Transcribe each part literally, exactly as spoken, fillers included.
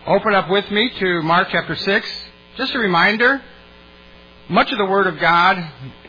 Open up with me to Mark chapter six. Just a reminder, much of the Word of God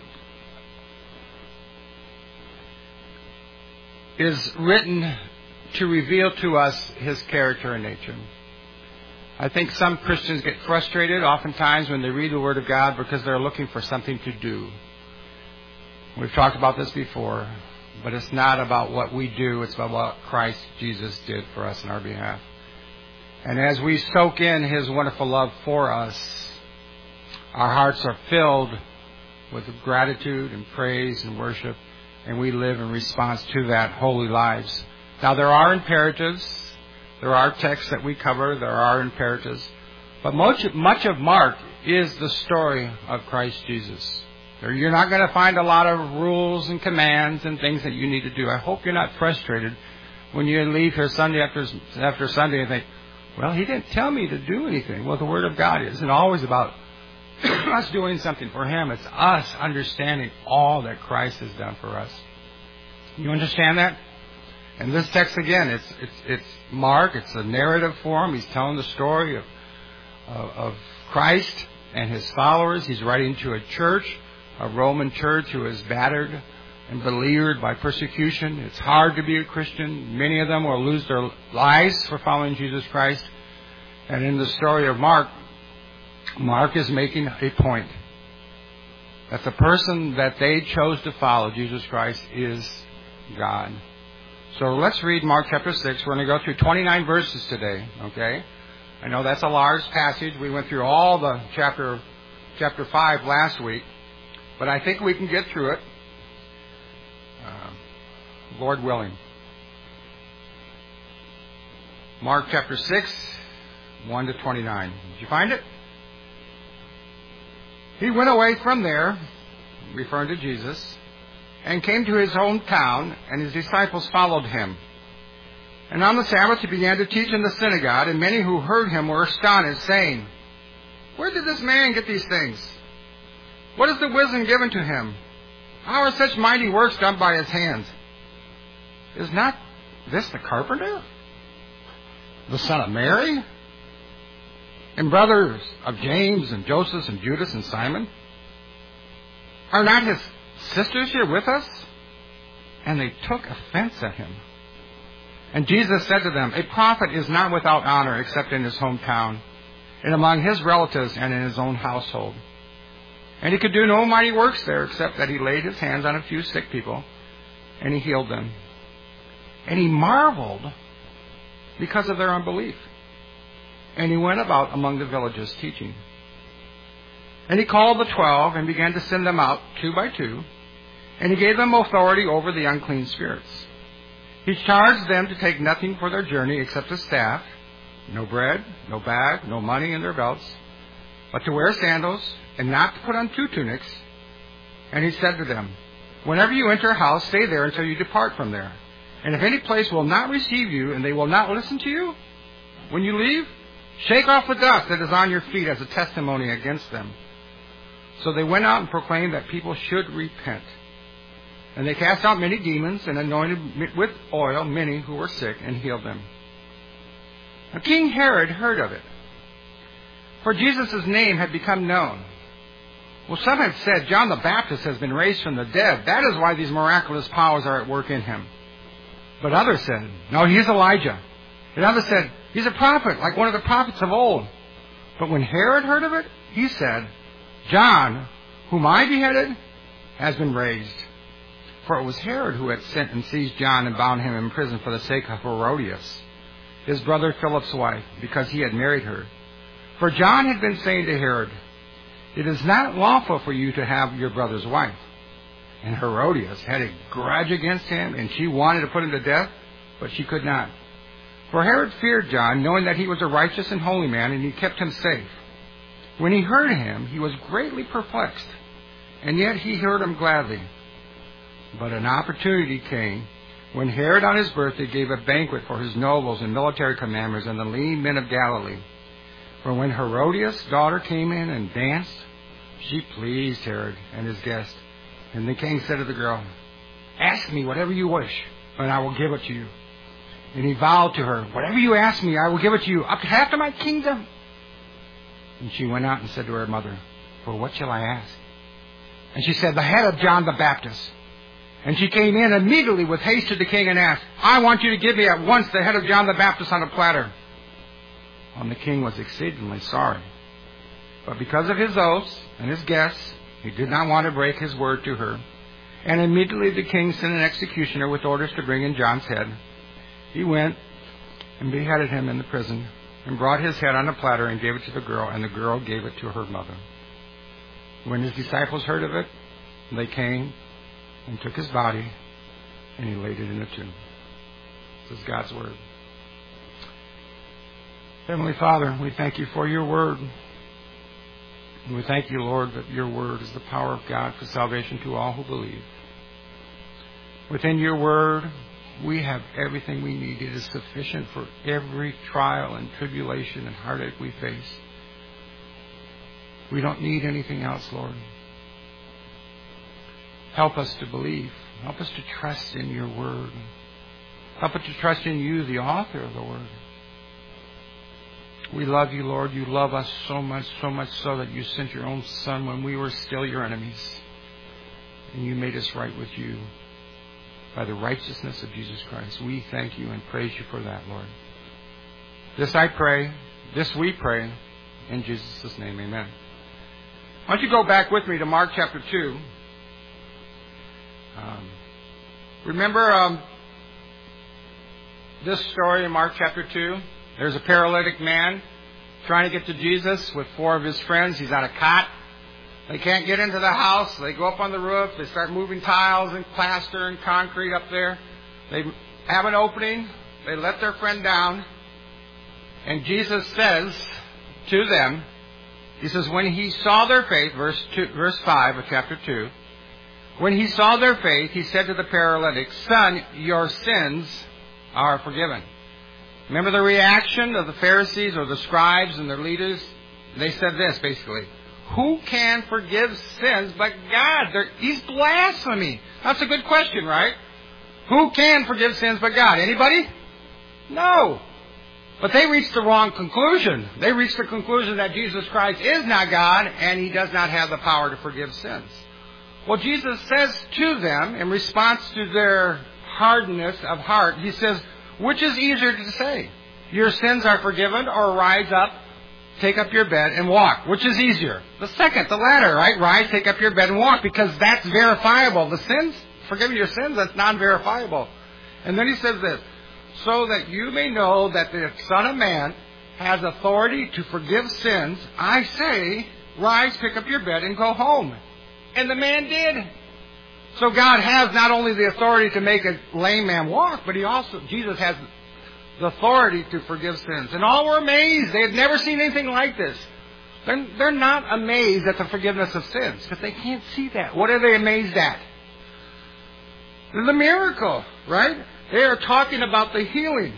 is written to reveal to us His character and nature. I think some Christians get frustrated oftentimes when they read the Word of God because they're looking for something to do. We've talked about this before, but it's not about what we do, it's about what Christ Jesus did for us on our behalf. And as we soak in His wonderful love for us, our hearts are filled with gratitude and praise and worship, and we live in response to that holy lives. Now, there are imperatives. There are texts that we cover. There are imperatives. But much, much of Mark is the story of Christ Jesus. You're not going to find a lot of rules and commands and things that you need to do. I hope you're not frustrated when you leave here Sunday after, after Sunday and think, well, He didn't tell me to do anything. Well, the Word of God isn't always about us doing something for Him. It's us understanding all that Christ has done for us. You understand that? And this text, again, it's it's, it's Mark. It's a narrative form. He's telling the story of, of, of Christ and His followers. He's writing to a church, a Roman church who is battered and beleaguered by persecution. It's hard to be a Christian. Many of them will lose their lives for following Jesus Christ. And in the story of Mark, Mark is making a point that the person that they chose to follow, Jesus Christ, is God. So let's read Mark chapter six. We're going to go through twenty-nine verses today, okay? I know that's a large passage. We went through all the chapter chapter five last week, but I think we can get through it. Uh, Lord willing. Mark chapter six, one to twenty-nine. Did you find it? He went away from there, referring to Jesus, and came to his hometown, and his disciples followed him. And on the Sabbath he began to teach in the synagogue, and many who heard him were astonished, saying, "Where did this man get these things? What is the wisdom given to him? How are such mighty works done by his hands? Is not this the carpenter, the son of Mary, and brothers of James and Joseph and Judas and Simon? Are not his sisters here with us?" And they took offense at him. And Jesus said to them, "A prophet is not without honor except in his hometown, and among his relatives and in his own household." And he could do no mighty works there except that he laid his hands on a few sick people, and he healed them. And he marveled because of their unbelief. And he went about among the villages teaching. And he called the twelve and began to send them out two by two, and he gave them authority over the unclean spirits. He charged them to take nothing for their journey except a staff, no bread, no bag, no money in their belts, but to wear sandals, and not to put on two tunics. And he said to them, "Whenever you enter a house, stay there until you depart from there. And if any place will not receive you, and they will not listen to you, when you leave, shake off the dust that is on your feet as a testimony against them." So they went out and proclaimed that people should repent. And they cast out many demons and anointed with oil many who were sick and healed them. Now King Herod heard of it, for Jesus' name had become known. Well, some had said, "John the Baptist has been raised from the dead. That is why these miraculous powers are at work in him." But others said, "No, he's Elijah." And others said, "He's a prophet, like one of the prophets of old." But when Herod heard of it, he said, "John, whom I beheaded, has been raised." For it was Herod who had sent and seized John and bound him in prison for the sake of Herodias, his brother Philip's wife, because he had married her. For John had been saying to Herod, "It is not lawful for you to have your brother's wife." And Herodias had a grudge against him, and she wanted to put him to death, but she could not. For Herod feared John, knowing that he was a righteous and holy man, and he kept him safe. When he heard him, he was greatly perplexed, and yet he heard him gladly. But an opportunity came when Herod on his birthday gave a banquet for his nobles and military commanders and the leading men of Galilee. For when Herodias' daughter came in and danced, she pleased Herod and his guest. And the king said to the girl, "Ask me whatever you wish, and I will give it to you." And he vowed to her, whatever you ask me, I will give it to you, up to half of my kingdom. And she went out and said to her mother, for what shall I ask? And she said, the head of John the Baptist. And she came in immediately with haste to the king and asked, I want you to give me at once the head of John the Baptist on a platter. And the king was exceedingly sorry. But because of his oaths and his guests, he did not want to break his word to her. And immediately the king sent an executioner with orders to bring in John's head. He went and beheaded him in the prison and brought his head on a platter and gave it to the girl, and the girl gave it to her mother. When his disciples heard of it, they came and took his body, and he laid it in a tomb. This is God's word. Heavenly Father, we thank you for your word. And we thank you, Lord, that your word is the power of God for salvation to all who believe. Within your word, we have everything we need. It is sufficient for every trial and tribulation and heartache we face. We don't need anything else, Lord. Help us to believe. Help us to trust in your word. Help us to trust in you, the author of the word. We love you, Lord. You love us so much, so much so that you sent your own Son when we were still your enemies. And you made us right with you by the righteousness of Jesus Christ. We thank you and praise you for that, Lord. This I pray, this we pray, in Jesus' name, amen. Why don't you go back with me to Mark chapter two. Um, remember um, this story in Mark chapter two? There's a paralytic man trying to get to Jesus with four of his friends. He's on a cot. They can't get into the house. They go up on the roof. They start moving tiles and plaster and concrete up there. They have an opening. They let their friend down. And Jesus says to them, he says, when he saw their faith, verse two, verse five of chapter two, when he saw their faith, he said to the paralytic, son, your sins are forgiven. Remember the reaction of the Pharisees or the scribes and their leaders? They said this, basically. Who can forgive sins but God? They're, he's blasphemy. That's a good question, right? Who can forgive sins but God? Anybody? No. But they reached the wrong conclusion. They reached the conclusion that Jesus Christ is not God and he does not have the power to forgive sins. Well, Jesus says to them, in response to their hardness of heart, he says, which is easier to say? Your sins are forgiven, or rise up, take up your bed and walk. Which is easier? The second, the latter, right? Rise, take up your bed and walk, because that's verifiable. The sins, forgiving your sins, that's non-verifiable. And then he says this, so that you may know that the Son of Man has authority to forgive sins, I say, rise, pick up your bed and go home. And the man did. So God has not only the authority to make a lame man walk, but he also, Jesus has the authority to forgive sins. And all were amazed. They had never seen anything like this. They're, they're not amazed at the forgiveness of sins, because they can't see that. What are they amazed at? The miracle, right? They are talking about the healing.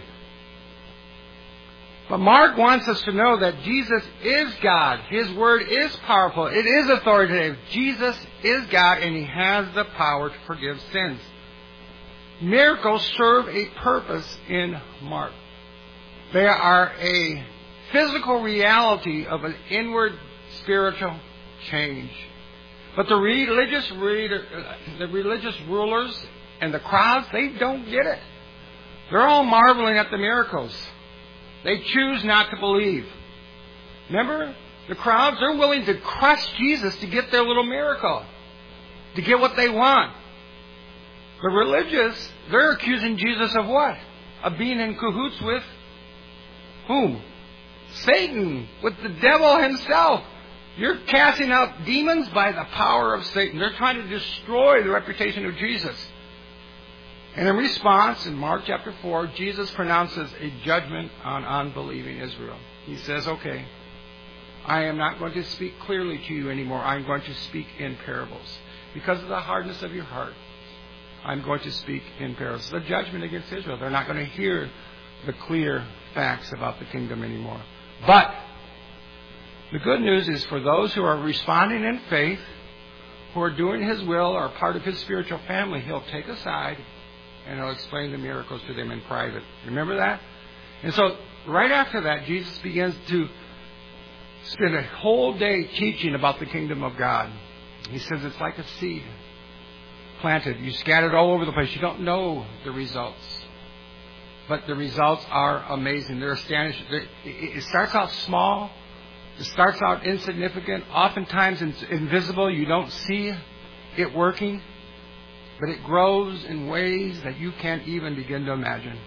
But Mark wants us to know that Jesus is God. His word is powerful. It is authoritative. Jesus is God, and he has the power to forgive sins. Miracles serve a purpose in Mark. They are a physical reality of an inward spiritual change. But the religious reader, the religious rulers and the crowds, they don't get it. They're all marveling at the miracles. They choose not to believe. Remember, the crowds, they're willing to crush Jesus to get their little miracle, to get what they want. The religious, they're accusing Jesus of what? Of being in cahoots with whom? Satan, with the devil himself. You're casting out demons by the power of Satan. They're trying to destroy the reputation of Jesus. And in response, in Mark chapter four, Jesus pronounces a judgment on unbelieving Israel. He says, okay, I am not going to speak clearly to you anymore. I'm going to speak in parables. Because of the hardness of your heart, I'm going to speak in parables. The judgment against Israel. They're not going to hear the clear facts about the kingdom anymore. But the good news is for those who are responding in faith, who are doing his will, or part of his spiritual family, he'll take aside and he'll explain the miracles to them in private. Remember that? And so right after that, Jesus begins to spend a whole day teaching about the kingdom of God. He says it's like a seed planted. You scatter it all over the place. You don't know the results. But the results are amazing. They're astonishing. It starts out small. It starts out insignificant. Oftentimes it's invisible. You don't see it working. But it grows in ways that you can't even begin to imagine.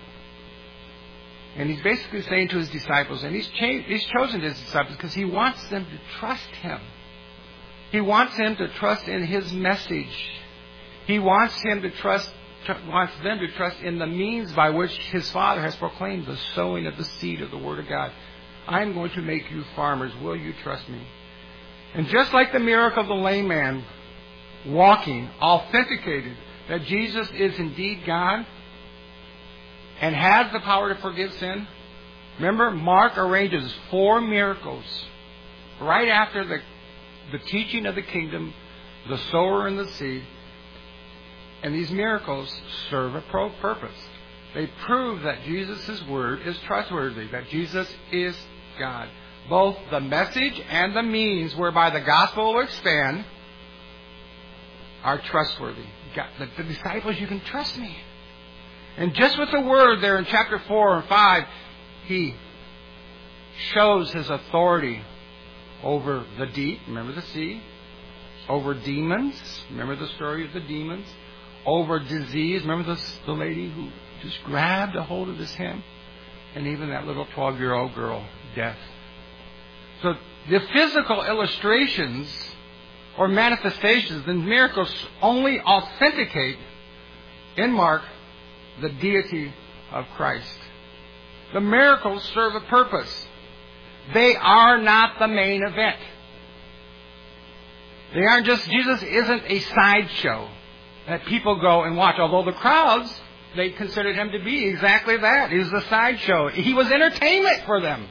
And he's basically saying to his disciples, and he's, cha- he's chosen his disciples because he wants them to trust him. He wants them to trust in his message. He wants him to trust, tr- wants them to trust in the means by which his Father has proclaimed the sowing of the seed of the Word of God. I'm going to make you farmers. Will you trust me? And just like the miracle of the lame man walking, authenticated that Jesus is indeed God and has the power to forgive sin. Remember, Mark arranges four miracles right after the, the teaching of the kingdom, the sower and the seed. And these miracles serve a pro- purpose. They prove that Jesus' word is trustworthy, that Jesus is God. Both the message and the means whereby the gospel will expand are trustworthy. God, the, the disciples, you can trust me. And just with the word there in chapter four and five, he shows his authority over the deep, remember the sea, over demons, remember the story of the demons, over disease, remember the, the lady who just grabbed a hold of his hem, and even that little twelve-year-old girl, death. So the physical illustrations or manifestations, the miracles only authenticate in Mark the deity of Christ. The miracles serve a purpose. They are not the main event. They aren't just, Jesus isn't a sideshow that people go and watch. Although the crowds, they considered him to be exactly that. He was a sideshow. He was entertainment for them.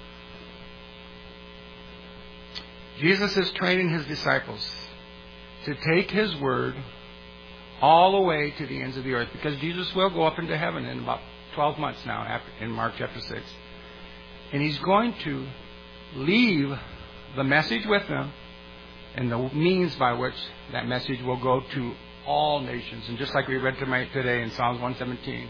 Jesus is training his disciples to take his word all the way to the ends of the earth, because Jesus will go up into heaven in about twelve months now, after, in Mark chapter six. And he's going to leave the message with them and the means by which that message will go to all nations. And just like we read today in Psalms one seventeen,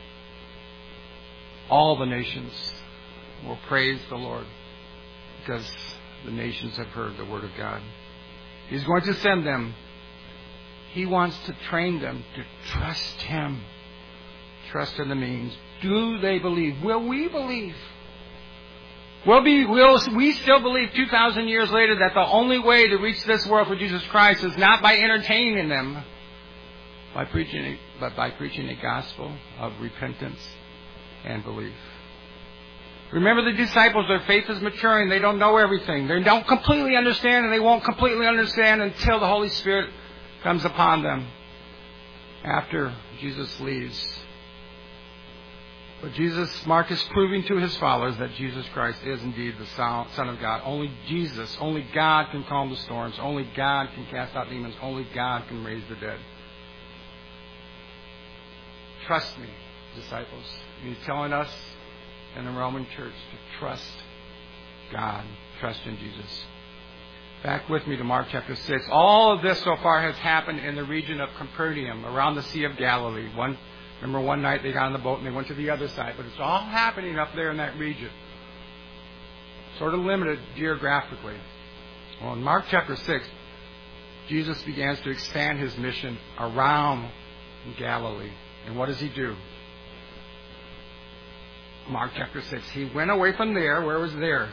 all the nations will praise the Lord because the nations have heard the word of God. He's going to send them. He wants to train them to trust him. Trust in the means. Do they believe? Will we believe? Will, be, will we still believe two thousand years later that the only way to reach this world for Jesus Christ is not by entertaining them, by preaching a, but by preaching a gospel of repentance and belief? Remember the disciples, their faith is maturing. They don't know everything. They don't completely understand, and they won't completely understand until the Holy Spirit comes upon them after Jesus leaves. But Jesus, Mark is proving to his followers that Jesus Christ is indeed the Son of God. Only Jesus, only God can calm the storms. Only God can cast out demons. Only God can raise the dead. Trust me, disciples. He's telling us in the Roman church to trust God, trust in Jesus. Back with me to Mark chapter six. All of this so far has happened in the region of Capernaum, around the Sea of Galilee. One, remember one night they got on the boat and they went to the other side, but it's all happening up there in that region. Sort of limited geographically. Well, in Mark chapter six, Jesus begins to expand his mission around Galilee. And what does he do? Mark chapter six. He went away from there. Where was there?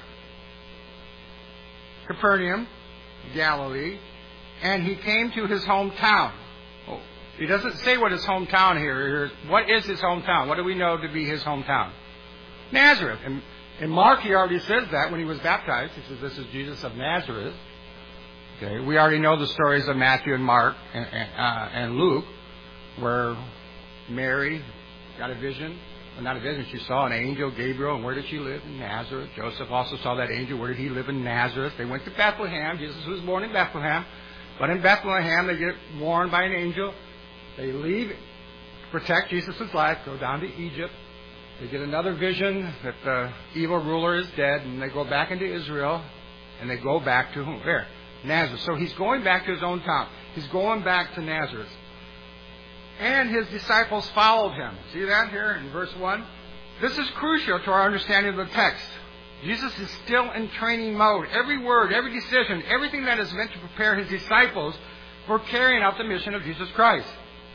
Capernaum, Galilee. And he came to his hometown. Oh, he doesn't say what his hometown here is. What is his hometown? What do we know to be his hometown? Nazareth. And in Mark, he already says that when he was baptized. He says, this is Jesus of Nazareth. Okay. We already know the stories of Matthew and Mark and, and, uh, and Luke, where Mary got a vision. Well, not a vision. She saw an angel, Gabriel. And where did she live? In Nazareth. Joseph also saw that angel. Where did he live? In Nazareth. They went to Bethlehem. Jesus was born in Bethlehem. But in Bethlehem, they get warned by an angel. They leave protect Jesus' life, go down to Egypt. They get another vision that the evil ruler is dead, and they go back into Israel, and they go back to whom? Where? Nazareth. So he's going back to his own town. He's going back to Nazareth. And his disciples followed him. See that here in verse one? This is crucial to our understanding of the text. Jesus is still in training mode. Every word, every decision, everything that is meant to prepare his disciples for carrying out the mission of Jesus Christ.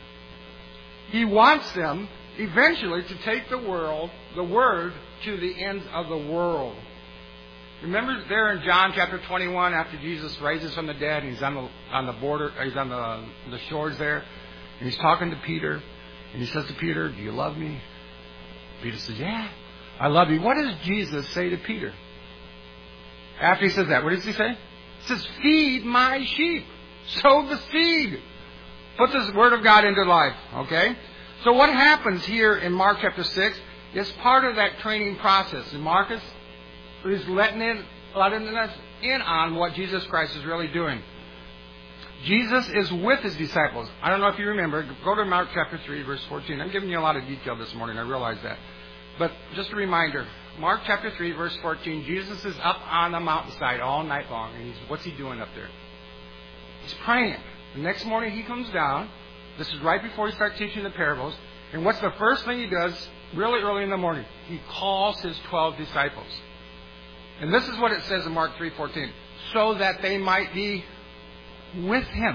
He wants them eventually to take the world, the word, to the ends of the world. Remember there in John chapter twenty-one, after Jesus raises from the dead, and he's on the on the border, he's on the the shores there, and he's talking to Peter, and he says to Peter, "Do you love me?" Peter says, "Yeah, I love you." What does Jesus say to Peter? After he says that, what does he say? He says, "Feed my sheep. Sow the seed." Put this word of God into life. Okay? So what happens here in Mark chapter six is part of that training process. And Marcus is letting, in, letting us in on what Jesus Christ is really doing. Jesus is with his disciples. I don't know if you remember. Go to Mark chapter three, verse fourteen. I'm giving you a lot of detail this morning. I realize that. But just a reminder. Mark chapter three, verse fourteen. Jesus is up on the mountainside all night long. And he's, what's he doing up there? He's praying. The next morning he comes down. This is right before he starts teaching the parables. And what's the first thing he does really early in the morning? He calls his twelve disciples. And this is what it says in Mark three fourteen. So that they might be with him.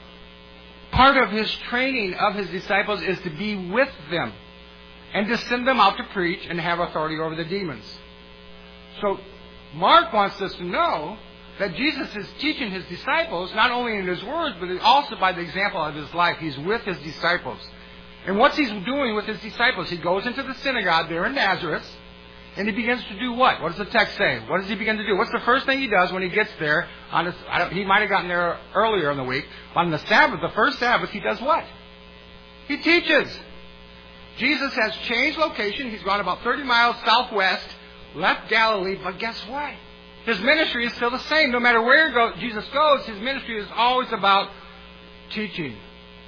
Part of his training of his disciples is to be with them. And to send them out to preach and have authority over the demons. So Mark wants us to know that Jesus is teaching his disciples, not only in his words, but also by the example of his life. He's with his disciples. And what's he doing with his disciples? He goes into the synagogue there in Nazareth, and he begins to do what? What does the text say? What does he begin to do? What's the first thing he does when he gets there? On his, I don't, he might have gotten there earlier in the week. But on the Sabbath, the first Sabbath, he does what? He teaches. Jesus has changed location. He's gone about thirty miles southwest, left Galilee, but guess what? His ministry is still the same. No matter where go, Jesus goes, his ministry is always about teaching.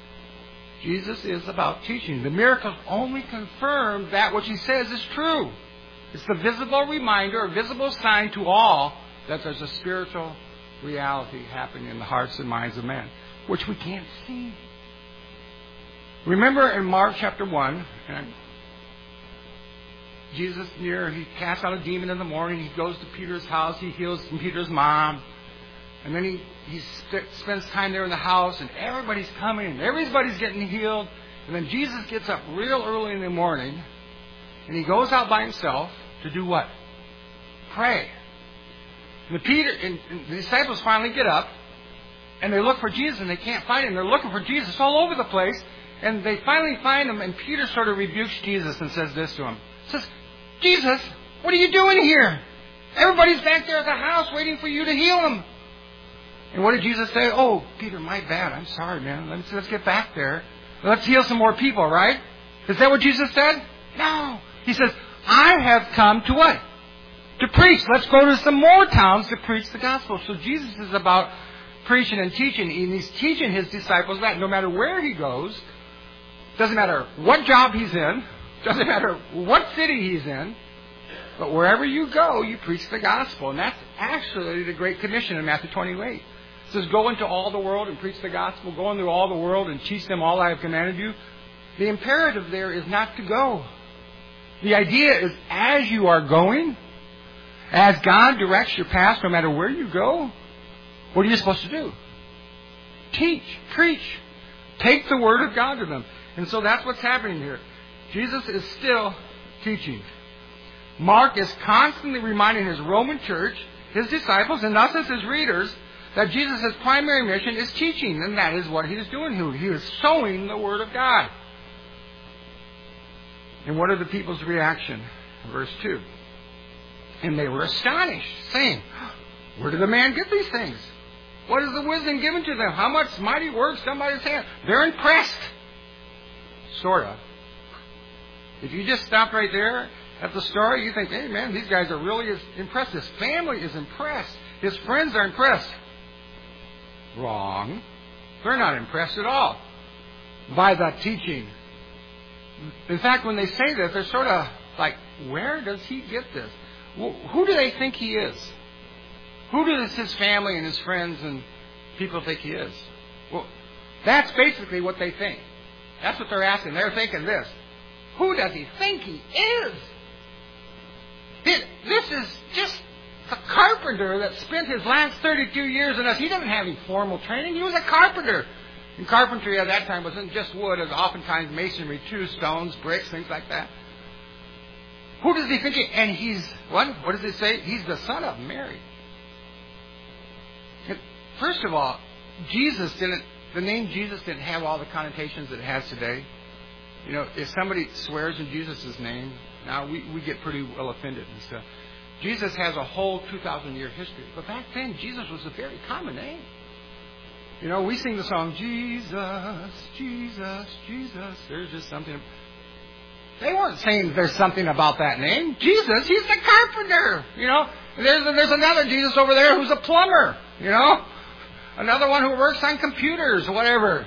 Jesus is about teaching. The miracles only confirm that which he says is true. It's the visible reminder, a visible sign to all that there's a spiritual reality happening in the hearts and minds of men, which we can't see. Remember in Mark chapter one, and Jesus near, he casts out a demon in the morning. He goes to Peter's house. He heals Peter's mom. And then he, he sp- spends time there in the house, and everybody's coming, and everybody's getting healed. And then Jesus gets up real early in the morning, and he goes out by himself to do what? Pray. And the, Peter, and, and the disciples finally get up, and they look for Jesus, and they can't find him. They're looking for Jesus all over the place. And they finally find him, and Peter sort of rebukes Jesus and says this to him. He says, "Jesus, what are you doing here? Everybody's back there at the house waiting for you to heal them." And what did Jesus say? "Oh, Peter, my bad. I'm sorry, man. Let's, let's get back there. Let's heal some more people," right? Is that what Jesus said? No. He says, "I have come to what? To preach. Let's go to some more towns to preach the gospel." So Jesus is about preaching and teaching. And he's teaching his disciples that no matter where he goes, doesn't matter what job he's in, doesn't matter what city he's in, but wherever you go, you preach the gospel. And that's actually the Great Commission in Matthew twenty-eight. It says, "Go into all the world and preach the gospel. Go into all the world and teach them all I have commanded you." The imperative there is not to go. The idea is as you are going, as God directs your path, no matter where you go, what are you supposed to do? Teach, preach, take the word of God to them. And so that's what's happening here. Jesus is still teaching. Mark is constantly reminding his Roman church, his disciples, and us as his readers, that Jesus' primary mission is teaching. And that is what he is doing here. He is sowing the word of God. And what are the people's reaction? Verse two. "And they were astonished, saying, 'Where did the man get these things? What is the wisdom given to them? How much mighty works done by his hand?'" They're impressed. Sort of. If you just stop right there at the story, you think, "Hey, man, these guys are really impressed. His family is impressed. His friends are impressed." Wrong. They're not impressed at all by that teaching. In fact, when they say this, they're sort of like, where does he get this? Who do they think he is? Who does his family and his friends and people think he is? Well, that's basically what they think. That's what they're asking. They're thinking this. Who does he think he is? This is just a carpenter that spent his last thirty-two years in us. He doesn't have any formal training. He was a carpenter. And carpentry at that time wasn't just wood. It was oftentimes masonry too, stones, bricks, things like that. Who does he think he is? And he's, what? What does it say? He's the son of Mary. First of all, Jesus didn't, the name Jesus didn't have all the connotations that it has today. You know, if somebody swears in Jesus' name, now we, we get pretty well offended and stuff. Jesus has a whole two thousand year history. But back then, Jesus was a very common name. You know, we sing the song, Jesus, Jesus, Jesus. There's just something. They weren't saying there's something about that name. Jesus, he's the carpenter. You know, there's, there's another Jesus over there who's a plumber. You know, another one who works on computers or whatever.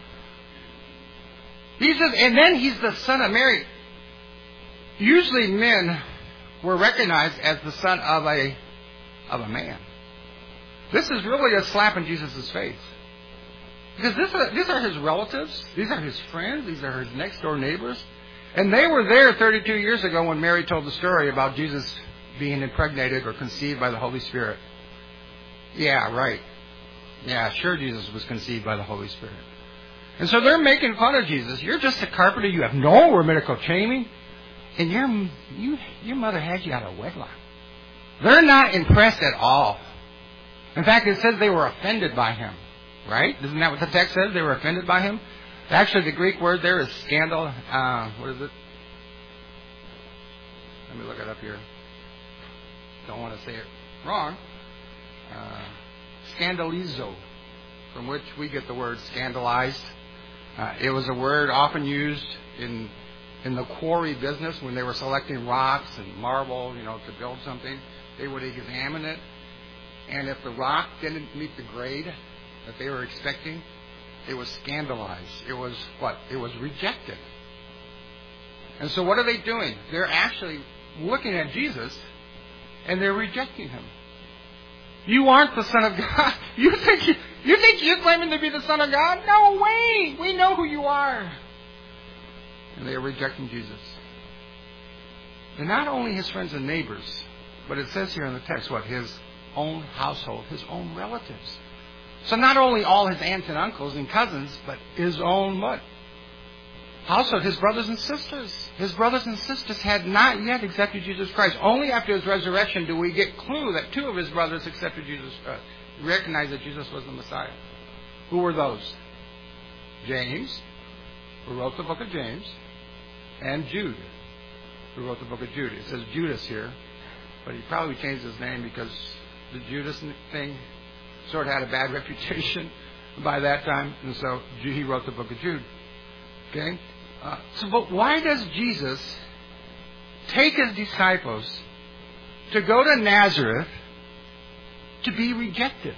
He's just, and then he's the son of Mary. Usually men were recognized as the son of a of a man. This is really a slap in Jesus' face. Because this are, these are his relatives. These are his friends. These are his next door neighbors. And they were there thirty-two years ago when Mary told the story about Jesus being impregnated or conceived by the Holy Spirit. Yeah, right. Yeah, sure Jesus was conceived by the Holy Spirit. And so they're making fun of Jesus. You're just a carpenter. You have no rabbinical training. And your, you, your mother had you out of wedlock. They're not impressed at all. In fact, it says they were offended by him. Right? Isn't that what the text says? They were offended by him? Actually, the Greek word there is scandal. Uh, what is it? Let me look it up here. Don't want to say it wrong. Uh, scandalizo, from which we get the word scandalized. Uh, it was a word often used in in the quarry business when they were selecting rocks and marble, you know, to build something. They would examine it, and if the rock didn't meet the grade that they were expecting, it was scandalized. It was what? It was rejected. And so what are they doing? They're actually looking at Jesus, and they're rejecting him. You aren't the Son of God. You think you, you think you're claiming to be the Son of God? No way. We know who you are. And they are rejecting Jesus. And not only his friends and neighbors, but it says here in the text, what? His own household, his own relatives. So not only all his aunts and uncles and cousins, but his own what? Household, his brothers and sisters. His brothers and sisters had not yet accepted Jesus Christ. Only after his resurrection do we get clue that two of his brothers accepted Jesus Christ, recognized that Jesus was the Messiah. Who were those? James, who wrote the book of James, and Jude, who wrote the book of Jude. It says Judas here, but he probably changed his name because the Judas thing sort of had a bad reputation by that time, and so he wrote the book of Jude. Okay? Uh, so, but why does Jesus take his disciples to go to Nazareth to be rejected?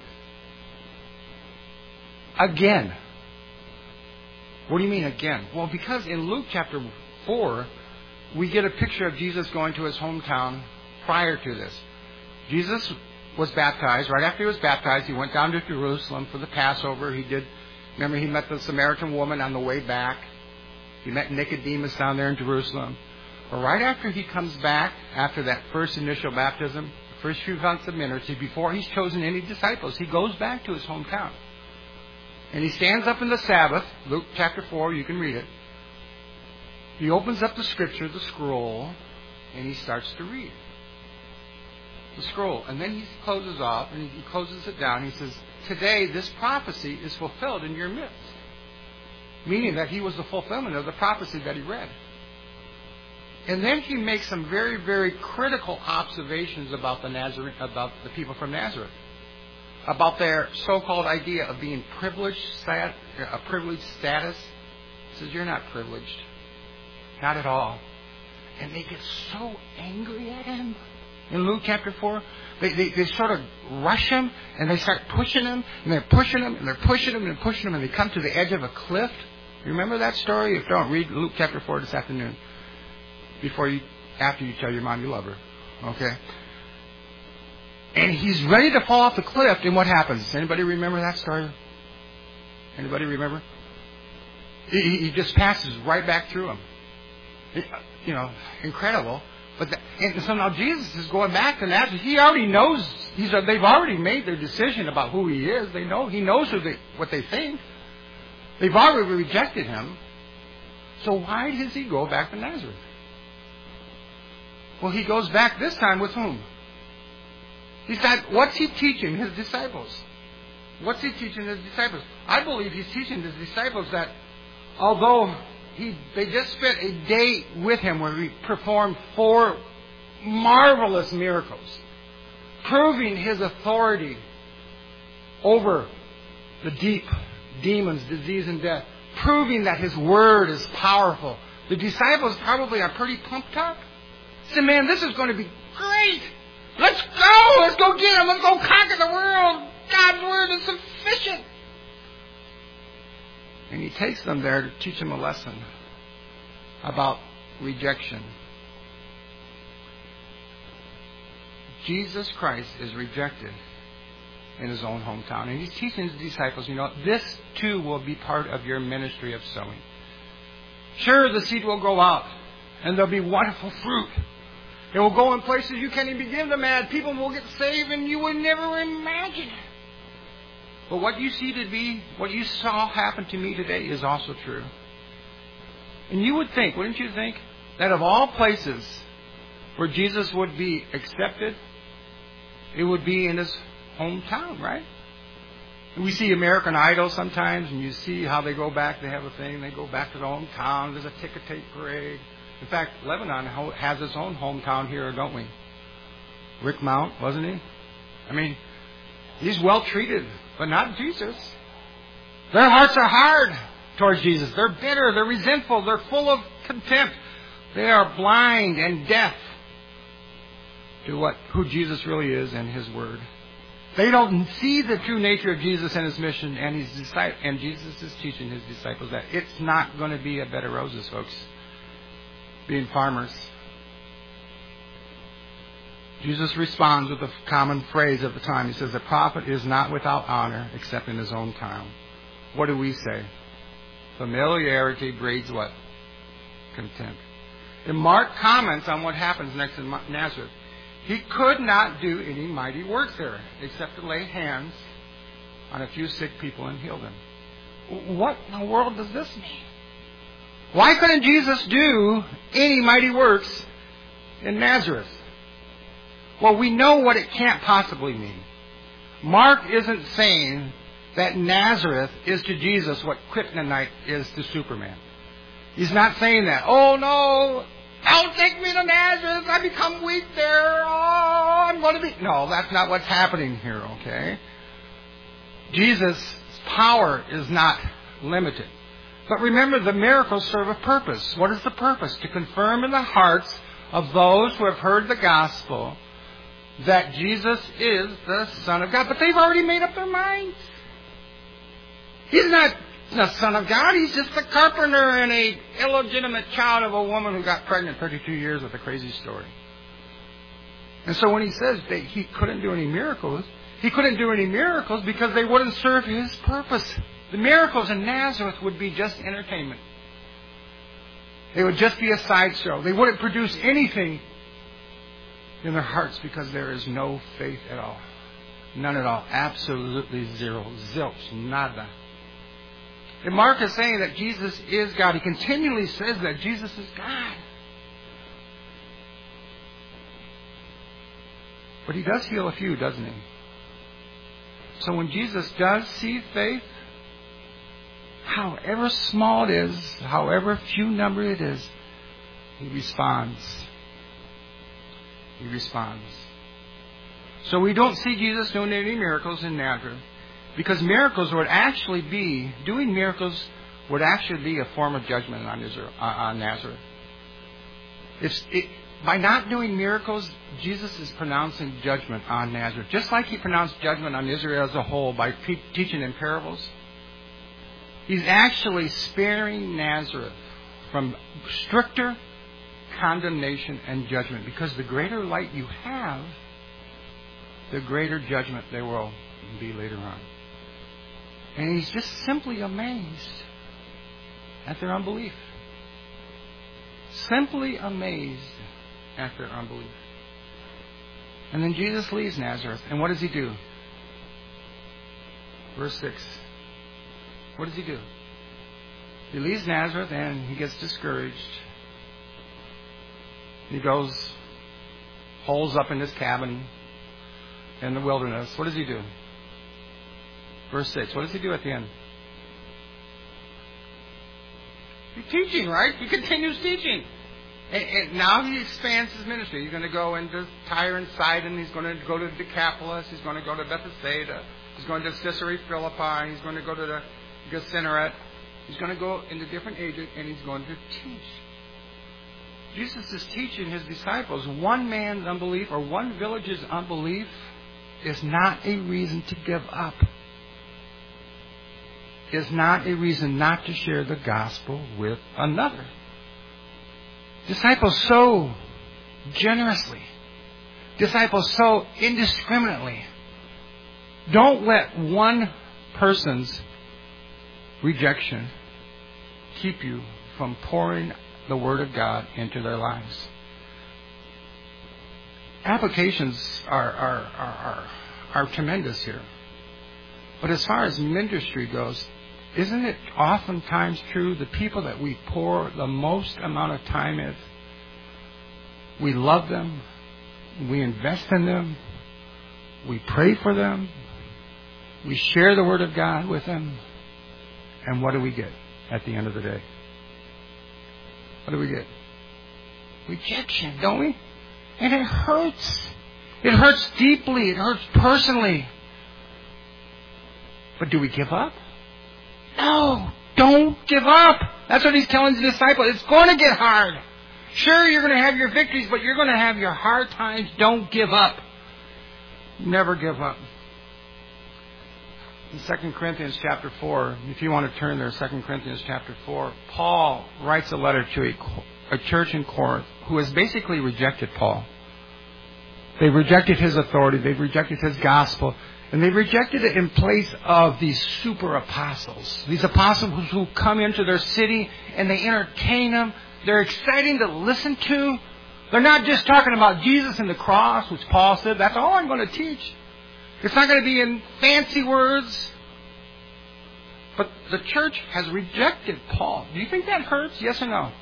Again. What do you mean again? Well, because in Luke chapter four, we get a picture of Jesus going to his hometown prior to this. Jesus was baptized. Right after he was baptized, he went down to Jerusalem for the Passover. He did, remember, he met the Samaritan woman on the way back. He met Nicodemus down there in Jerusalem. But right after he comes back, after that first initial baptism, the first few months of ministry, before he's chosen any disciples, he goes back to his hometown. And he stands up in the Sabbath, Luke chapter four, you can read it. He opens up the scripture, the scroll, and he starts to read the scroll. And then he closes off, and he closes it down. He says, today this prophecy is fulfilled in your midst. Meaning that he was the fulfillment of the prophecy that he read. And then he makes some very, very critical observations about the Nazarene, about the people from Nazareth, about their so-called idea of being privileged, stat, a privileged status. He says, you're not privileged, not at all. And they get so angry at him. In Luke chapter four, they, they, they sort of rush him, and they start pushing him, and they're pushing him, and they're pushing him, and pushing him, and they come to the edge of a cliff. You remember that story? If you don't, read Luke chapter four this afternoon. Before you, after you tell your mom you love her. Okay? And he's ready to fall off the cliff, and what happens? Anybody remember that story? Anybody remember? He, he just passes right back through him. It, you know, incredible. But the, and so now Jesus is going back to Nazareth. He already knows. He's, they've already made their decision about who he is. They know he knows who they, what they think. They've already rejected him. So why does he go back to Nazareth? Well, he goes back this time with whom? He's got, what's he teaching his disciples? What's he teaching his disciples? I believe he's teaching his disciples that although he, they just spent a day with him where he performed four marvelous miracles, proving his authority over the deep demons, disease, and death, proving that his word is powerful. The disciples probably are pretty pumped up. Say, man, this is going to be great. Let's go. Let's go get him. Let's go conquer the world. God's word is sufficient. And he takes them there to teach them a lesson about rejection. Jesus Christ is rejected in his own hometown. And he's teaching his disciples, you know, this too will be part of your ministry of sowing. Sure, the seed will go out and there'll be wonderful fruit. It will go in places you can't even begin to imagine. People will get saved and you would never imagine. But what you see to be, what you saw happen to me today is also true. And you would think, wouldn't you think, that of all places where Jesus would be accepted, it would be in his hometown, right? And we see American Idol sometimes, and you see how they go back, they have a thing, they go back to their hometown, there's a ticker tape parade. In fact, Lebanon has its own hometown here, don't we? Rick Mount, wasn't he? I mean, he's well treated, but not Jesus. Their hearts are hard towards Jesus. They're bitter, they're resentful, they're full of contempt. They are blind and deaf to what who Jesus really is and his word. They don't see the true nature of Jesus and his mission, and his disciples, and Jesus is teaching his disciples that it's not going to be a bed of roses, folks. Being farmers. Jesus responds with a common phrase of the time. He says, "The prophet is not without honor except in his own town." What do we say? Familiarity breeds what? Contempt. And Mark comments on what happens next in Nazareth. He could not do any mighty works there except to lay hands on a few sick people and heal them. What in the world does this mean? Why couldn't Jesus do any mighty works in Nazareth? Well, we know what it can't possibly mean. Mark isn't saying that Nazareth is to Jesus what kryptonite is to Superman. He's not saying that. Oh, no, don't take me to Nazareth. I become weak there. Oh, I'm going to be... No, that's not what's happening here, okay? Jesus' power is not limited. But remember, the miracles serve a purpose. What is the purpose? To confirm in the hearts of those who have heard the gospel that Jesus is the Son of God. But they've already made up their minds. He's not the Son of God. He's just a carpenter and a illegitimate child of a woman who got pregnant thirty-two years with a crazy story. And so when he says that he couldn't do any miracles, he couldn't do any miracles because they wouldn't serve his purpose. The miracles in Nazareth would be just entertainment. They would just be a sideshow. They wouldn't produce anything in their hearts because there is no faith at all. None at all. Absolutely zero. Zilch. Nada. And Mark is saying that Jesus is God. He continually says that Jesus is God. But he does heal a few, doesn't he? So when Jesus does see faith, however small it is, however few number it is, he responds. He responds. So we don't see Jesus doing any miracles in Nazareth because miracles would actually be, doing miracles would actually be a form of judgment on Israel, uh, on Nazareth. It's, it, by not doing miracles, Jesus is pronouncing judgment on Nazareth. Just like he pronounced judgment on Israel as a whole by pe- teaching in parables. He's actually sparing Nazareth from stricter condemnation and judgment, because the greater light you have, the greater judgment there will be later on. And he's just simply amazed at their unbelief. Simply amazed at their unbelief. And then Jesus leaves Nazareth. And what does he do? Verse six. What does he do? He leaves Nazareth and he gets discouraged. He goes, holes up in his cabin in the wilderness. What does he do? Verse six. What does he do at the end? He's teaching, right? He continues teaching. And, and now he expands his ministry. He's going to go into Tyre and Sidon. He's going to go to Decapolis. He's going to go to Bethsaida. He's going to Caesarea Philippi. He's going to go to the Gennesaret. He's going to go into different ages and he's going to teach. Jesus is teaching his disciples one man's unbelief or one village's unbelief is not a reason to give up. Is not a reason not to share the gospel with another. Disciples so generously. Disciples so indiscriminately. Don't let one person's rejection keep you from pouring the Word of God into their lives. Applications are, are, are, are, are tremendous here. But as far as ministry goes, isn't it oftentimes true the people that we pour the most amount of time in, we love them, we invest in them, we pray for them, we share the Word of God with them, and what do we get at the end of the day? What do we get? Rejection, don't we? And it hurts. It hurts deeply. It hurts personally. But do we give up? No, don't give up. That's what he's telling his disciples. It's going to get hard. Sure, you're going to have your victories, but you're going to have your hard times. Don't give up. Never give up. In Second Corinthians chapter four, if you want to turn there, Second Corinthians chapter four, Paul writes a letter to a, a church in Corinth who has basically rejected Paul. They rejected his authority. They rejected his gospel. And they rejected it in place of these super apostles. These apostles who come into their city and they entertain them. They're exciting to listen to. They're not just talking about Jesus and the cross, which Paul said, that's all I'm going to teach. It's not going to be in fancy words. But the church has rejected Paul. Do you think that hurts? Yes or no?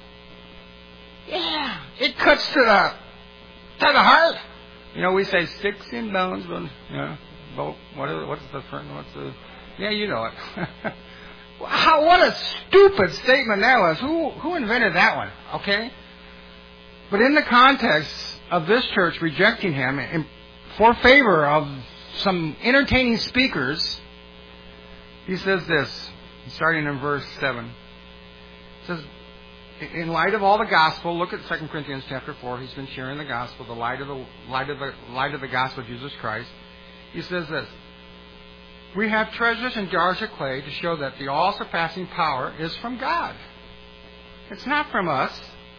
Yeah. It cuts to the, to the heart. You know, we say sticks and bones, but, you know. What is, what's the what's the yeah you know it. How, what a stupid statement that was. Who who invented that one? Okay, but in the context of this church rejecting him in, for favor of some entertaining speakers, he says this, starting in verse seven. It says, in light of all the gospel, look at Second Corinthians chapter four. He's been sharing the gospel, the light of the light of the light of the gospel of Jesus Christ. He says this, we have treasures in jars of clay to show that the all-surpassing power is from God. It's not from us.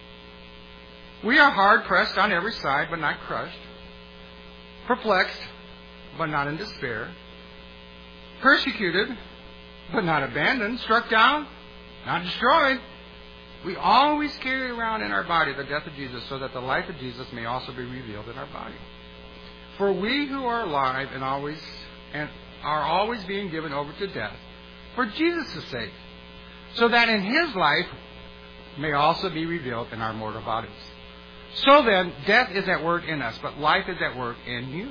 We are hard-pressed on every side, but not crushed. Perplexed, but not in despair. Persecuted, but not abandoned. Struck down, not destroyed. We always carry around in our body the death of Jesus, so that the life of Jesus may also be revealed in our body. For we who are alive and always and are always being given over to death for Jesus' sake, so that in his life may also be revealed in our mortal bodies. So then, death is at work in us, but life is at work in you.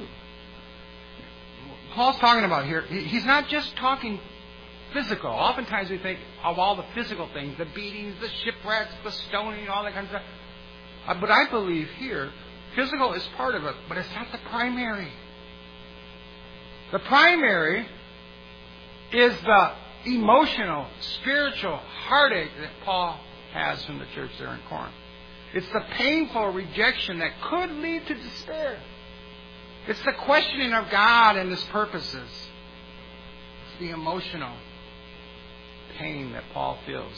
Paul's talking about here, he's not just talking physical. Oftentimes we think of all the physical things, the beatings, the shipwrecks, the stoning, all that kind of stuff. Uh, but I believe here, physical is part of it, but it's not the primary. The primary is the emotional, spiritual heartache that Paul has from the church there in Corinth. It's the painful rejection that could lead to despair. It's the questioning of God and His purposes. It's the emotional. pain that Paul feels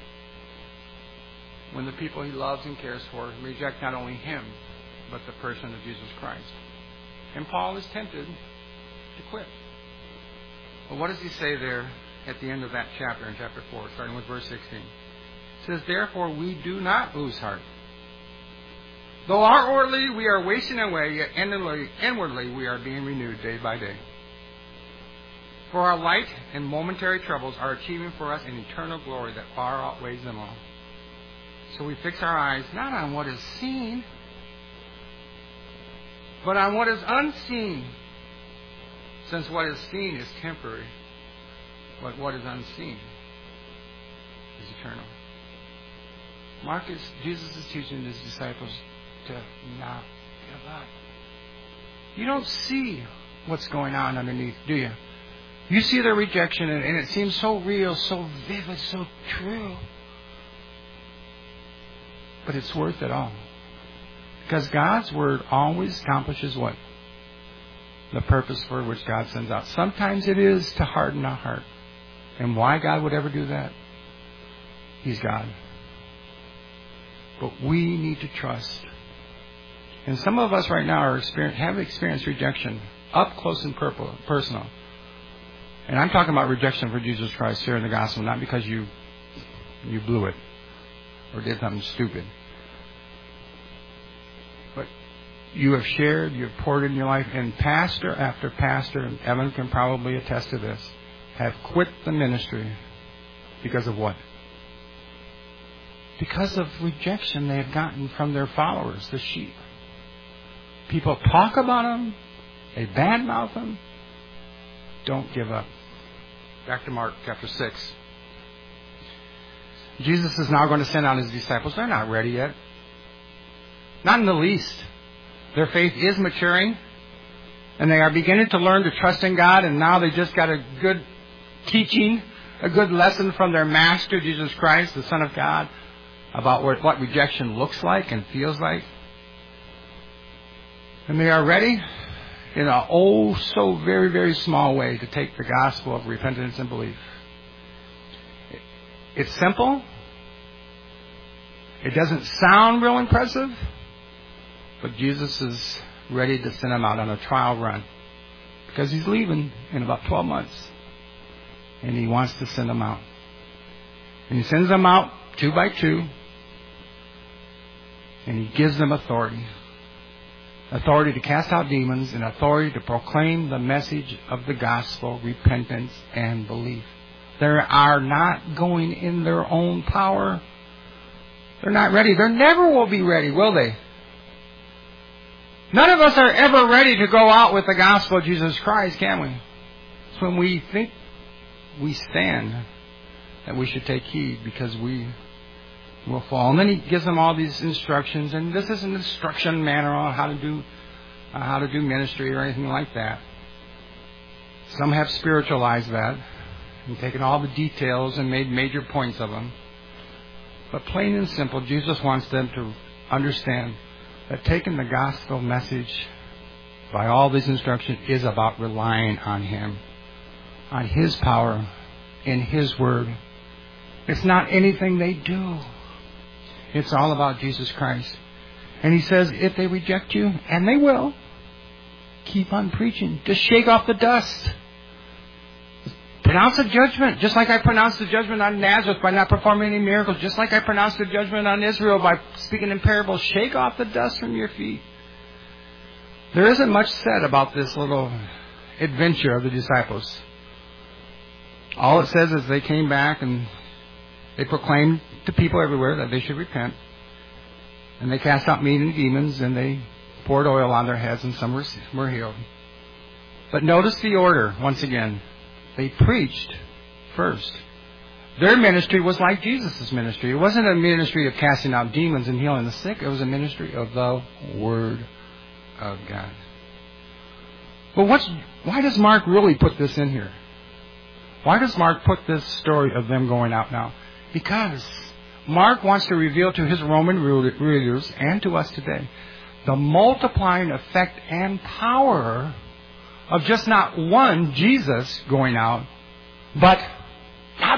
when the people he loves and cares for reject not only him, but the person of Jesus Christ. And Paul is tempted to quit. Well, what does he say there at the end of that chapter, in chapter four, starting with verse sixteen? It says, therefore we do not lose heart. Though outwardly we are wasting away, yet inwardly, inwardly we are being renewed day by day. For our light and momentary troubles are achieving for us an eternal glory that far outweighs them all. So we fix our eyes not on what is seen, but on what is unseen. Since what is seen is temporary, but what is unseen is eternal. Mark is, Jesus is teaching his disciples to not give up. You don't see what's going on underneath, do you? You see their rejection, and it seems so real, so vivid, so true. But it's worth it all. Because God's Word always accomplishes what? The purpose for which God sends out. Sometimes it is to harden our heart. And why God would ever do that? He's God. But we need to trust. And some of us right now are experience, have experienced rejection up close and personal. And I'm talking about rejection for Jesus Christ here in the gospel, not because you you blew it or did something stupid. But you have shared, you have poured in your life, and pastor after pastor, and Evan can probably attest to this, have quit the ministry because of what? Because of rejection they have gotten from their followers, the sheep. People talk about them, they badmouth them. Don't give up. Back to Mark chapter six. Jesus is now going to send out his disciples. They're not ready yet. Not in the least. Their faith is maturing, and they are beginning to learn to trust in God, and now they just got a good teaching, a good lesson from their master, Jesus Christ, the Son of God, about what, what rejection looks like and feels like. And they are ready in a oh so very, very small way to take the gospel of repentance and belief. It's simple. It doesn't sound real impressive. But Jesus is ready to send them out on a trial run. Because he's leaving in about twelve months. And he wants to send them out. And he sends them out two by two. And he gives them authority. Authority to cast out demons and authority to proclaim the message of the gospel, repentance and belief. They are not going in their own power. They're not ready. They never will be ready, will they? None of us are ever ready to go out with the gospel of Jesus Christ, can we? It's when we think we stand that we should take heed, because we will fall. And then he gives them all these instructions, and this is an instruction manual on how to do uh, how to do ministry or anything like that. Some have spiritualized that and taken all the details and made major points of them. But plain and simple, Jesus wants them to understand that taking the gospel message by all these instructions is about relying on him, on his power, in his word. It's not anything they do. It's all about Jesus Christ. And he says, if they reject you, and they will, keep on preaching. Just shake off the dust. Pronounce a judgment, just like I pronounced the judgment on Nazareth by not performing any miracles, just like I pronounced the judgment on Israel by speaking in parables. Shake off the dust from your feet. There isn't much said about this little adventure of the disciples. All it says is they came back and they proclaimed to people everywhere that they should repent. And they cast out many demons, and they poured oil on their heads, and some were, were healed. But notice the order once again. They preached first. Their ministry was like Jesus' ministry. It wasn't a ministry of casting out demons and healing the sick. It was a ministry of the Word of God. But what's, why does Mark really put this in here? Why does Mark put this story of them going out now? Because Mark wants to reveal to his Roman readers and to us today the multiplying effect and power of just not one Jesus going out, but not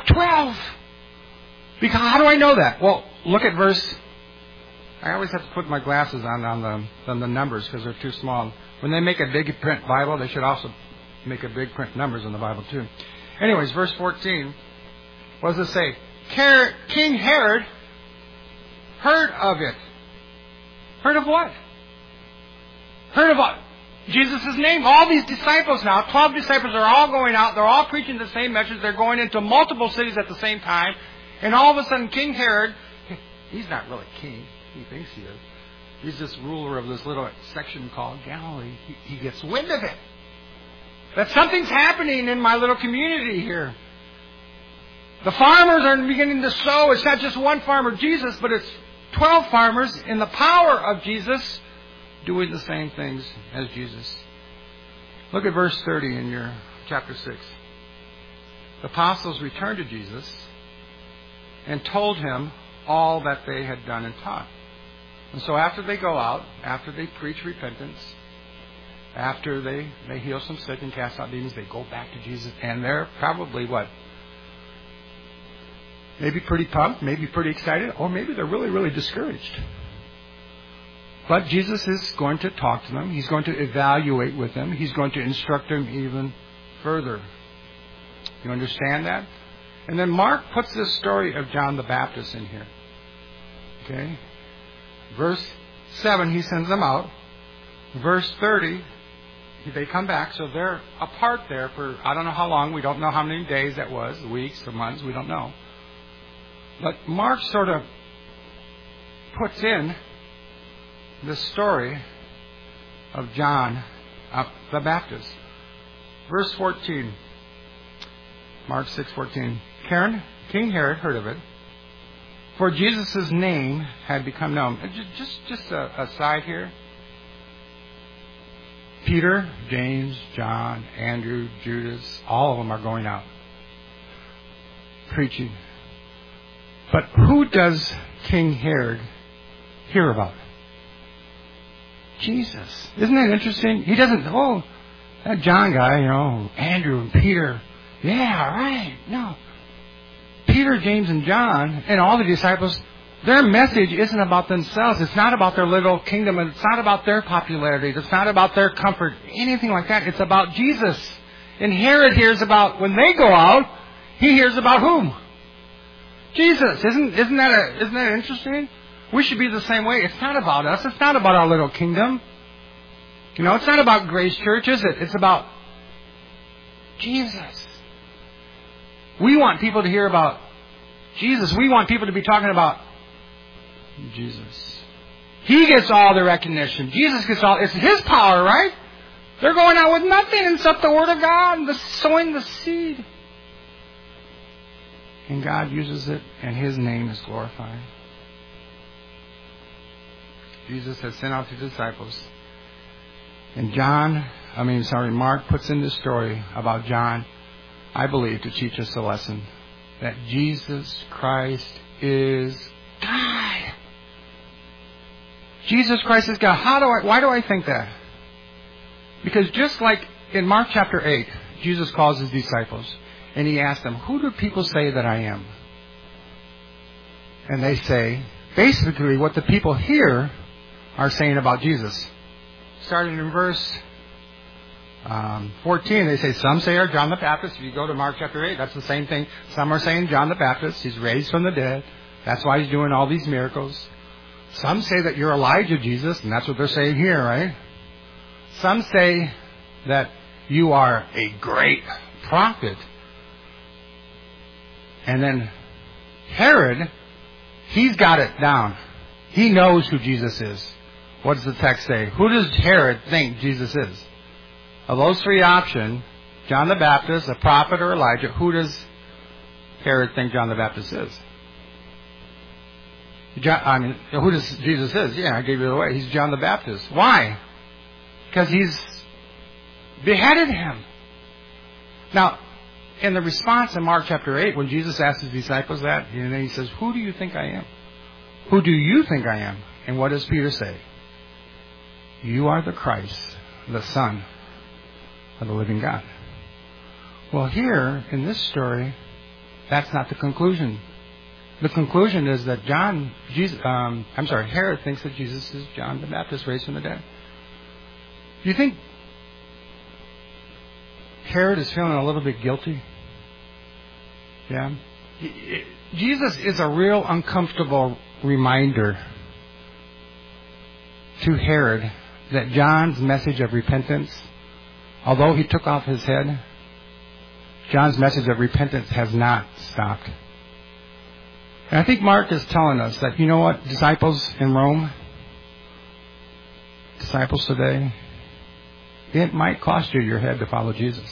twelve. Because how do I know that? Well, look at verse. I always have to put my glasses on on the on the numbers because they're too small. When they make a big print Bible, they should also make a big print numbers in the Bible too. Anyways, verse fourteen. What does it say? King Herod heard of it. Heard of what? Heard of what? Jesus' name. All these disciples now, twelve disciples are all going out. They're all preaching the same message. They're going into multiple cities at the same time. And all of a sudden, King Herod, he's not really king. He thinks he is. He's this ruler of this little section called Galilee. He, he gets wind of it. That something's happening in my little community here. The farmers are beginning to sow. It's not just one farmer, Jesus, but it's twelve farmers in the power of Jesus doing the same things as Jesus. Look at verse thirty in your chapter six. The apostles returned to Jesus and told him all that they had done and taught. And so after they go out, after they preach repentance, after they, they heal some sick and cast out demons, they go back to Jesus. And they're probably what? Maybe pretty pumped, maybe pretty excited, or maybe they're really, really discouraged. But Jesus is going to talk to them. He's going to evaluate with them. He's going to instruct them even further. You understand that? And then Mark puts this story of John the Baptist in here. Okay? Verse seven, he sends them out. Verse thirty, they come back. So they're apart there for I don't know how long. We don't know how many days that was. Weeks or months. We don't know. But Mark sort of puts in the story of John uh, the Baptist. Verse fourteen. Mark six fourteen. Karen, King Herod heard of it, for Jesus' name had become known. Just, just a, a side here. Peter, James, John, Andrew, Judas, all of them are going out preaching. But who does King Herod hear about? Jesus. Isn't that interesting? He doesn't, oh, that John guy, you know, Andrew and Peter. Yeah, right. No. Peter, James, and John, and all the disciples, their message isn't about themselves. It's not about their little kingdom. And it's not about their popularity. It's not about their comfort. Anything like that. It's about Jesus. And Herod hears about, when they go out, he hears about whom? Jesus. Isn't, isn't that a, isn't that interesting? We should be the same way. It's not about us. It's not about our little kingdom. You know, it's not about Grace Church, is it? It's about Jesus. We want people to hear about Jesus. We want people to be talking about Jesus. He gets all the recognition. Jesus gets all, it's His power, right? They're going out with nothing except the Word of God and the sowing the seed. And God uses it and His name is glorified. Jesus has sent out His disciples. And John, I mean, sorry, Mark puts in this story about John, I believe, to teach us a lesson that Jesus Christ is God. Jesus Christ is God. How do I, why do I think that? Because just like in Mark chapter eight, Jesus calls His disciples and He asks them, who do people say that I am? And they say, basically what the people here are saying about Jesus. Starting in verse um, fourteen, they say, some say are John the Baptist. If you go to Mark chapter eight, that's the same thing. Some are saying John the Baptist. He's raised from the dead. That's why He's doing all these miracles. Some say that you're Elijah, Jesus, and that's what they're saying here, right? Some say that you are a great prophet. And then Herod, he's got it down. He knows who Jesus is. What does the text say? Who does Herod think Jesus is? Of those three options, John the Baptist, a prophet, or Elijah, who does Herod think John the Baptist is? John, I mean, who does Jesus is? Yeah, I gave you the way. He's John the Baptist. Why? Because He's beheaded Him. Now, in the response in Mark chapter eight, when Jesus asked His disciples that, and then He says, who do you think I am? Who do you think I am? And what does Peter say? You are the Christ, the Son of the living God. Well, here in this story, that's not the conclusion. The conclusion is that John, Jesus, um, I'm sorry, Herod thinks that Jesus is John the Baptist raised from the dead. Do you think Herod is feeling a little bit guilty? Yeah. Jesus is a real uncomfortable reminder to Herod that John's message of repentance, although he took off his head, John's message of repentance has not stopped. And I think Mark is telling us that, you know what, disciples in Rome, disciples today, it might cost you your head to follow Jesus.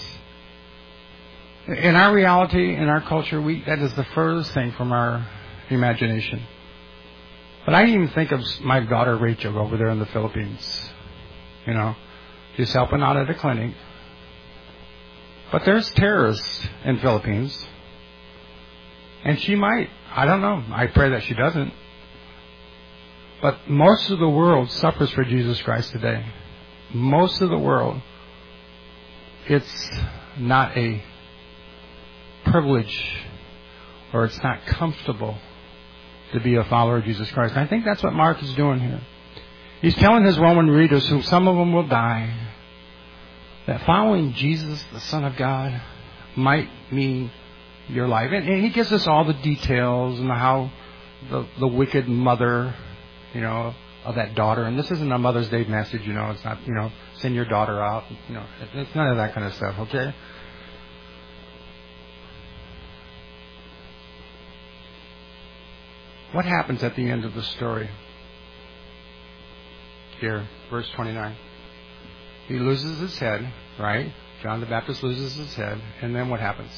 In our reality, in our culture, we that is the furthest thing from our imagination. But I even think of my daughter Rachel over there in the Philippines. You know, she's helping out at a clinic. But there's terrorists in the Philippines. And she might, I don't know, I pray that she doesn't. But most of the world suffers for Jesus Christ today. Most of the world, it's not a privilege or it's not comfortable to be a follower of Jesus Christ. I think that's what Mark is doing here. He's telling his Roman readers, who some of them will die, that following Jesus, the Son of God, might mean your life. And, and he gives us all the details and how the, the wicked mother, you know, of that daughter. And this isn't a Mother's Day message, you know. It's not, you know, send your daughter out. You know, it's none of that kind of stuff, okay? What happens at the end of the story? Here, verse twenty-nine. He loses his head, right? John the Baptist loses his head. And then what happens?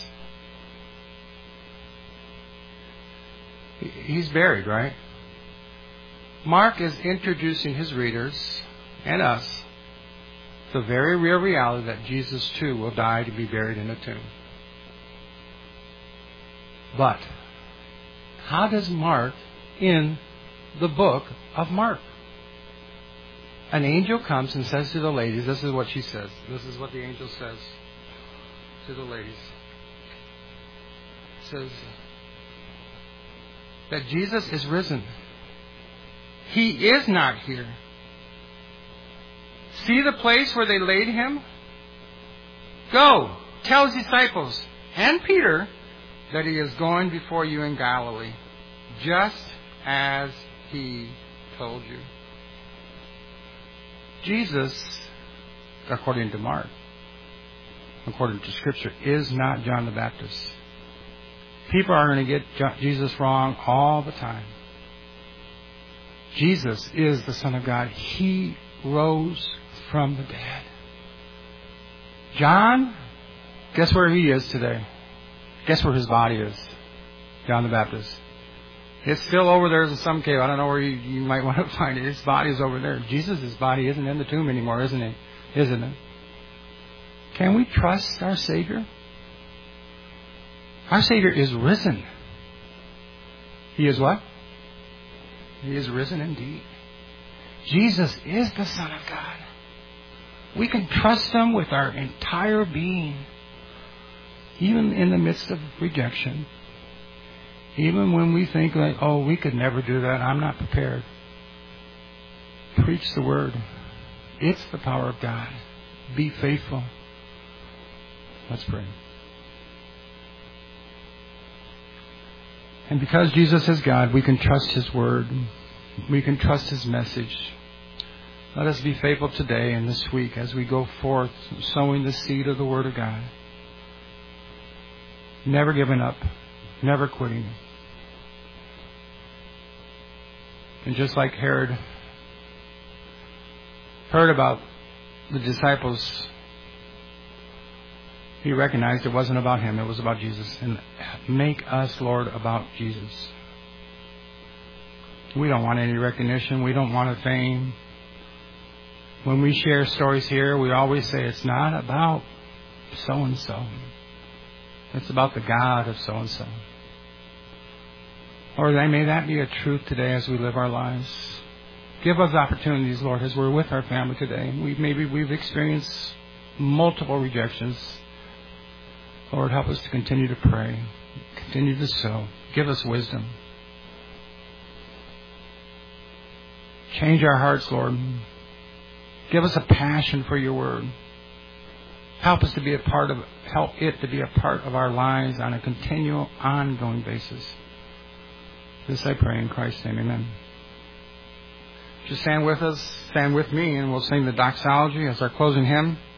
He's buried, right? Mark is introducing his readers and us to the very real reality that Jesus too will die to be buried in a tomb. But how does Mark end the book of Mark? An angel comes and says to the ladies, this is what she says. This is what the angel says to the ladies. It says that Jesus is risen. He is not here. See the place where they laid him? Go, tell his disciples and Peter that he is going before you in Galilee, just as he told you. Jesus, according to Mark, according to Scripture, is not John the Baptist. People are going to get Jesus wrong all the time. Jesus is the Son of God. He rose from the dead. John, guess where he is today? Guess where his body is? John the Baptist. It's still over there in some cave. I don't know where you, you might want to find it. His body is over there. Jesus' body isn't in the tomb anymore, isn't it? Isn't it? Can we trust our Savior? Our Savior is risen. He is what? He is risen indeed. Jesus is the Son of God. We can trust Him with our entire being, even in the midst of rejection. Even when we think like, oh, we could never do that. I'm not prepared. Preach the Word. It's the power of God. Be faithful. Let's pray. And because Jesus is God, we can trust His Word. We can trust His message. Let us be faithful today and this week as we go forth sowing the seed of the Word of God. Never giving up. Never quitting. And just like Herod heard about the disciples, he recognized it wasn't about him, it was about Jesus. And make us, Lord, about Jesus. We don't want any recognition. We don't want a fame. When we share stories here, we always say it's not about so-and-so. It's about the God of so-and-so. Lord, may that be a truth today as we live our lives. Give us opportunities, Lord, as we're with our family today. We maybe we've experienced multiple rejections. Lord, help us to continue to pray. Continue to sow. Give us wisdom. Change our hearts, Lord. Give us a passion for your word. Help us to be a part of, help it to be a part of our lives on a continual, ongoing basis. This I pray in Christ's name, amen. Just stand with us, stand with me, and we'll sing the doxology as our closing hymn.